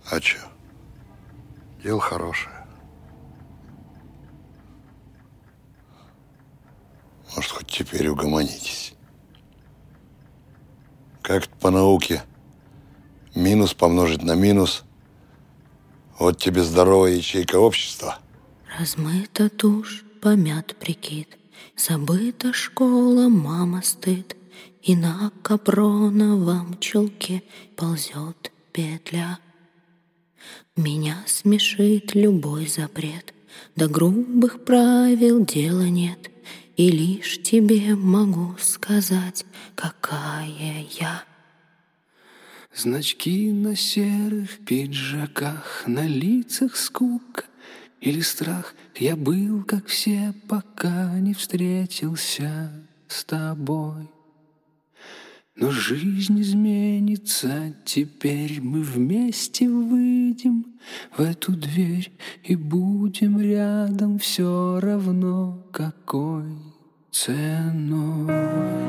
А чё? Дело хорошее. Может, хоть теперь угомонитесь. Как-то по науке минус помножить на минус. Вот тебе здоровая ячейка общества. Размыта тушь, помят прикид, забыта школа, мама стыд, и на капроновом чулке ползет петля. Меня смешит любой запрет, до грубых правил дела нет, и лишь тебе могу сказать, какая я. Значки на серых пиджаках, на лицах скука или страх. Я был, как все, пока не встретился с тобой. Но жизнь изменится, теперь мы вместе выйдем в эту дверь и будем рядом все равно какой ценой.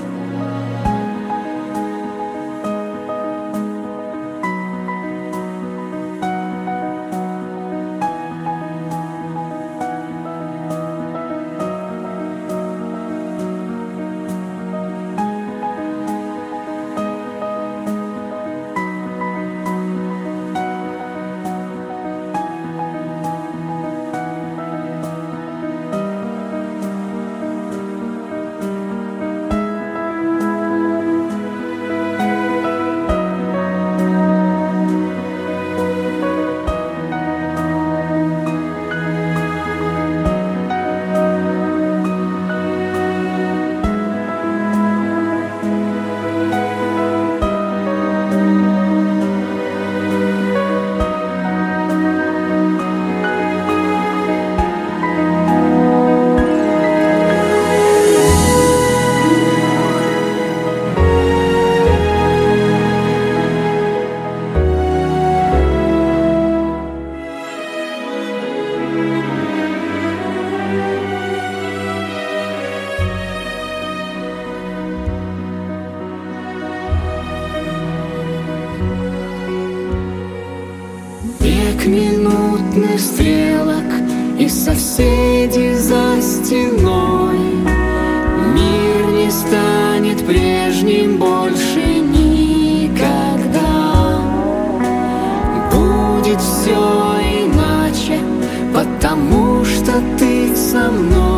Бег минутных стрелок и соседи за стеной. Мир не станет прежним больше никогда. Будет все иначе, потому что ты со мной.